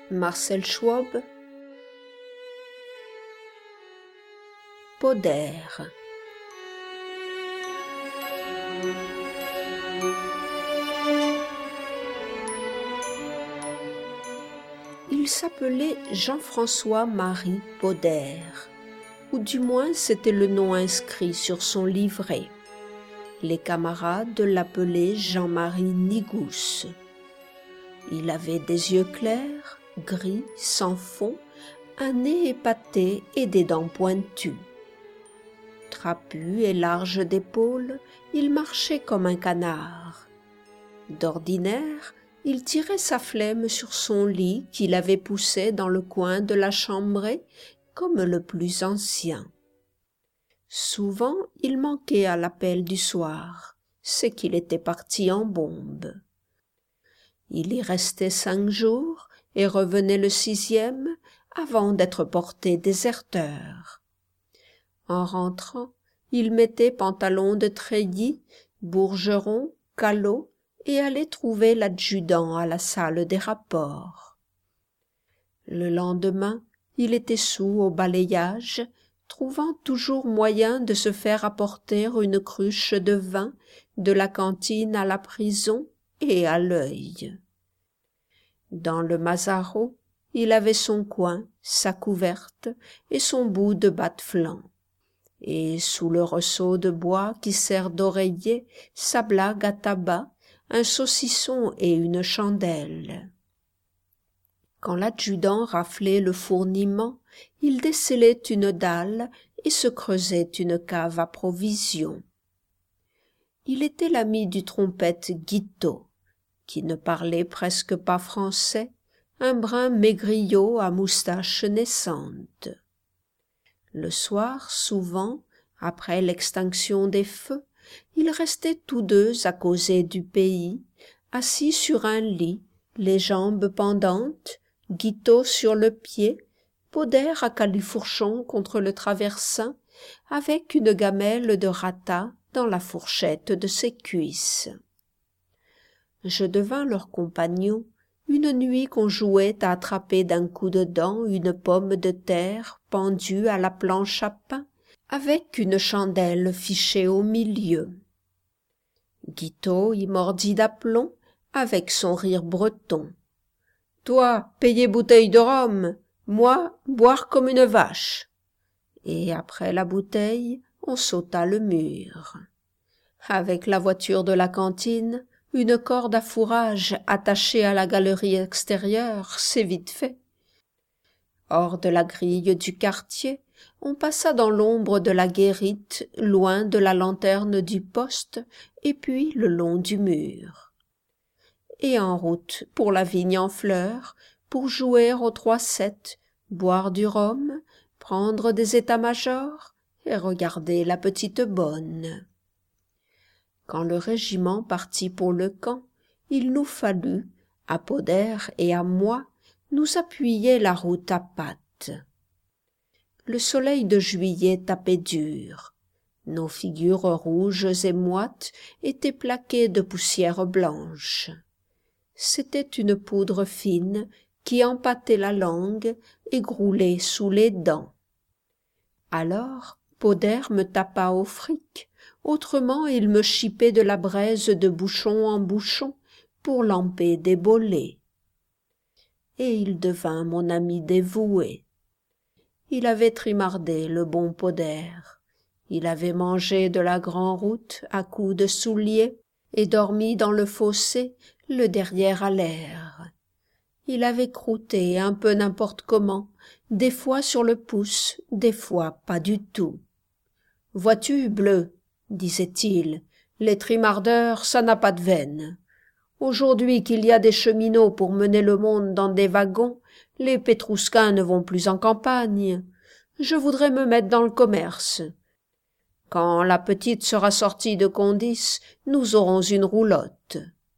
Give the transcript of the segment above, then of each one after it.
Marcel Schwob. Podère. Il s'appelait Jean-François-Marie Podère, ou du moins c'était le nom inscrit sur son livret. Les camarades l'appelaient Jean-Marie Nigousse. Il avait des yeux clairs, gris, sans fond, un nez épaté et des dents pointues. Trapu et large d'épaules, il marchait comme un canard. D'ordinaire, il tirait sa flemme sur son lit qu'il avait poussé dans le coin de la chambrée comme le plus ancien. Souvent, il manquait à l'appel du soir, c'est qu'il était parti en bombe. Il y restait 5 jours et revenait le 6e avant d'être porté déserteur. En rentrant, il mettait pantalon de treillis, bourgeron, calot et allait trouver l'adjudant à la salle des rapports. Le lendemain, il était soûl au balayage, trouvant toujours moyen de se faire apporter une cruche de vin de la cantine à la prison et à l'œil. Dans le Mazaro, il avait son coin, sa couverte et son bout de bas-de-flanc. Et sous le ressaut de bois qui sert d'oreiller, sa blague à tabac, un saucisson et une chandelle. Quand l'adjudant raflait le fourniment, il décellait une dalle et se creusait une cave à provisions. Il était l'ami du trompette Guiteau, qui ne parlait presque pas français, un brun maigriot à moustache naissante. Le soir, souvent, après l'extinction des feux, ils restaient tous deux à causer du pays, assis sur un lit, les jambes pendantes, Guiteau sur le pied, Podère à califourchon contre le traversin, avec une gamelle de rata dans la fourchette de ses cuisses. Je devins leur compagnon une nuit qu'on jouait à attraper d'un coup de dent une pomme de terre pendue à la planche à pain, avec une chandelle fichée au milieu. Guiteau y mordit d'aplomb, avec son rire breton. « Toi, payer bouteille de rhum, moi, boire comme une vache. » Et après la bouteille, on sauta le mur. Avec la voiture de la cantine, une corde à fourrage attachée à la galerie extérieure, c'est vite fait. Hors de la grille du quartier, on passa dans l'ombre de la guérite, loin de la lanterne du poste, et puis le long du mur. Et en route pour la vigne en fleurs, pour jouer au 3-7, boire du rhum, prendre des états-majors et regarder la petite bonne. Quand le régiment partit pour le camp, il nous fallut, à Podère et à moi, nous appuyer la route à pattes. Le soleil de juillet tapait dur. Nos figures rouges et moites étaient plaquées de poussière blanche. C'était une poudre fine qui empâtait la langue et groulait sous les dents. Alors, Podère me tapa au fric, autrement il me chipait de la braise de bouchon en bouchon pour lamper des bolets. Et il devint mon ami dévoué. Il avait trimardé le bon Podère. Il avait mangé de la grand-route à coups de souliers et dormi dans le fossé, le derrière à l'air. Il avait croûté un peu n'importe comment, des fois sur le pouce, des fois pas du tout. « Vois-tu, Bleu, disait-il, les trimardeurs, ça n'a pas de veine. Aujourd'hui qu'il y a des cheminots pour mener le monde dans des wagons, les pétrousquins ne vont plus en campagne. Je voudrais me mettre dans le commerce. Quand la petite sera sortie de Condis, nous aurons une roulotte. »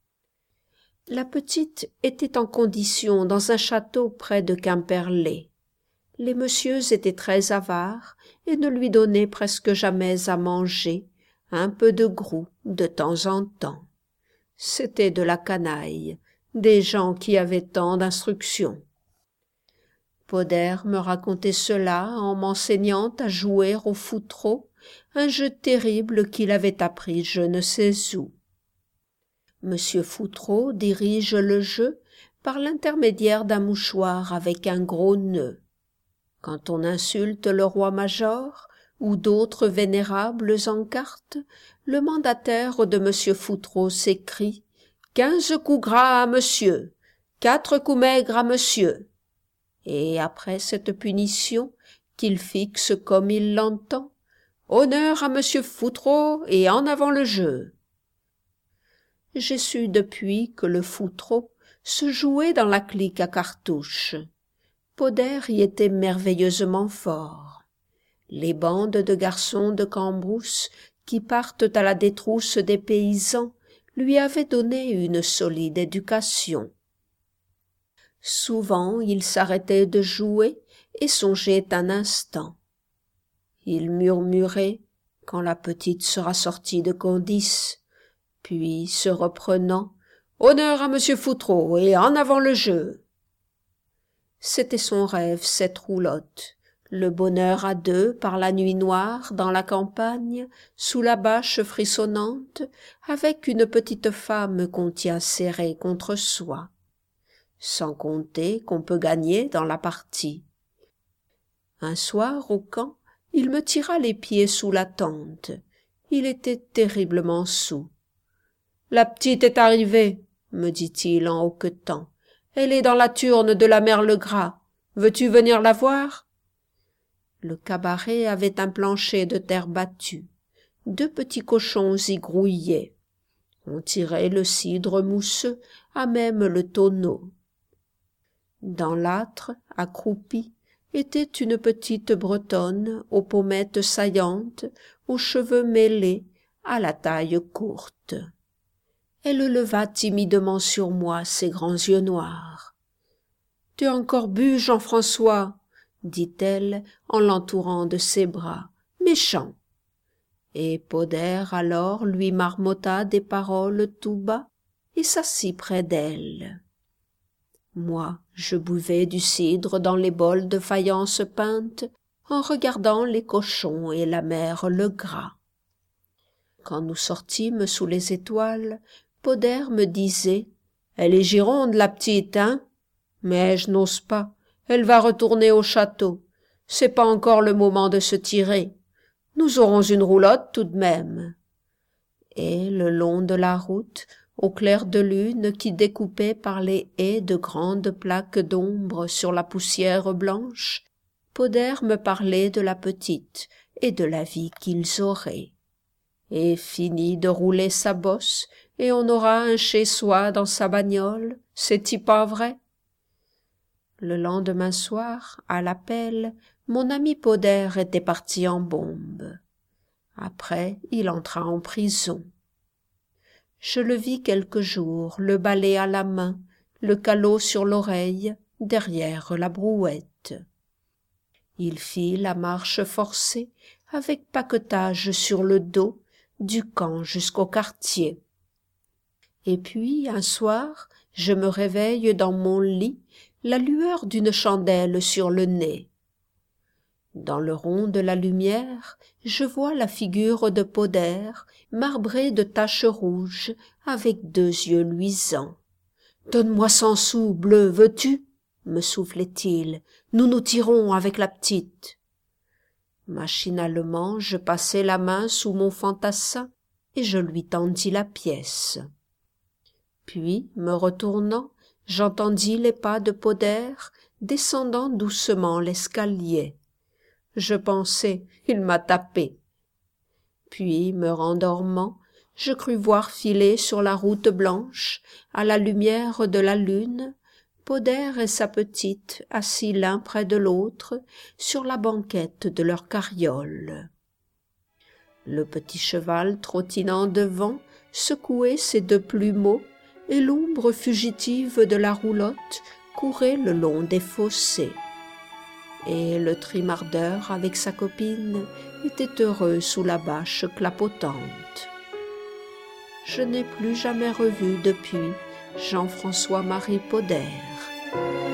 La petite était en condition dans un château près de Quimperlé. Les messieurs étaient très avares et ne lui donnaient presque jamais à manger, un peu de groux de temps en temps. C'était de la canaille, des gens qui avaient tant d'instruction. Poder me racontait cela en m'enseignant à jouer au foutreau, un jeu terrible qu'il avait appris je ne sais où. Monsieur Foutreau dirige le jeu par l'intermédiaire d'un mouchoir avec un gros nœud. Quand on insulte le roi-major ou d'autres vénérables en cartes, le mandataire de monsieur Foutreau s'écrie « 15 coups gras à monsieur, 4 coups maigres à monsieur ». Et après cette punition, qu'il fixe comme il l'entend, « Honneur à monsieur Foutreau et en avant le jeu ». J'ai su depuis que le Foutreau se jouait dans la clique à cartouches. Poder y était merveilleusement fort. Les bandes de garçons de Cambrousse qui partent à la détrousse des paysans lui avaient donné une solide éducation. Souvent il s'arrêtait de jouer et songeait un instant. Il murmurait « Quand la petite sera sortie de Condis », puis se reprenant « Honneur à monsieur Foutreau et en avant le jeu ». C'était son rêve, cette roulotte, le bonheur à deux par la nuit noire dans la campagne, sous la bâche frissonnante, avec une petite femme qu'on tient serrée contre soi. Sans compter qu'on peut gagner dans la partie. Un soir, au camp, il me tira les pieds sous la tente. Il était terriblement saoul. « La petite est arrivée, » me dit-il en hoquetant. « Elle est dans la turne de la Merlegras. Veux-tu venir la voir ?» Le cabaret avait un plancher de terre battue. 2 petits cochons y grouillaient. On tirait le cidre mousseux à même le tonneau. Dans l'âtre, accroupie, était une petite bretonne aux pommettes saillantes, aux cheveux mêlés, à la taille courte. Elle leva timidement sur moi ses grands yeux noirs. « T'es encore bu, Jean-François ?» dit-elle en l'entourant de ses bras. « Méchant !» Et Poder alors lui marmotta des paroles tout bas et s'assit près d'elle. Moi, je buvais du cidre dans les bols de faïence peinte en regardant les cochons et la mer Legras. Quand nous sortîmes sous les étoiles, Poder me disait « Elle est gironde, la petite, hein ? Mais je n'ose pas. Elle va retourner au château. C'est pas encore le moment de se tirer. Nous aurons une roulotte tout de même. » Et le long de la route, au clair de lune qui découpait par les haies de grandes plaques d'ombre sur la poussière blanche, Poder me parlait de la petite et de la vie qu'ils auraient. Et fini de rouler sa bosse, et on aura un chez-soi dans sa bagnole, c'est-y pas vrai? Le lendemain soir, à l'appel, mon ami Poder était parti en bombe. Après, il entra en prison. Je le vis quelques jours, le balai à la main, le calot sur l'oreille, derrière la brouette. Il fit la marche forcée, avec paquetage sur le dos, du camp jusqu'au quartier. Et puis, un soir, je me réveille dans mon lit, la lueur d'une chandelle sur le nez. Dans le rond de la lumière, je vois la figure de Poder, marbrée de taches rouges, avec 2 yeux luisants. « Donne-moi 100 sous, bleu, veux-tu » me soufflait-il. « Nous nous tirons avec la petite. » Machinalement, je passai la main sous mon fantassin et je lui tendis la pièce. Puis, me retournant, j'entendis les pas de Poder descendant doucement l'escalier. Je pensai, il m'a tapé. Puis, me rendormant, je crus voir filer sur la route blanche, à la lumière de la lune, Poder et sa petite assis l'un près de l'autre sur la banquette de leur carriole. Le petit cheval trottinant devant secouait ses 2 plumeaux et l'ombre fugitive de la roulotte courait le long des fossés. Et le trimardeur avec sa copine était heureux sous la bâche clapotante. Je n'ai plus jamais revu depuis Jean-François-Marie Poder.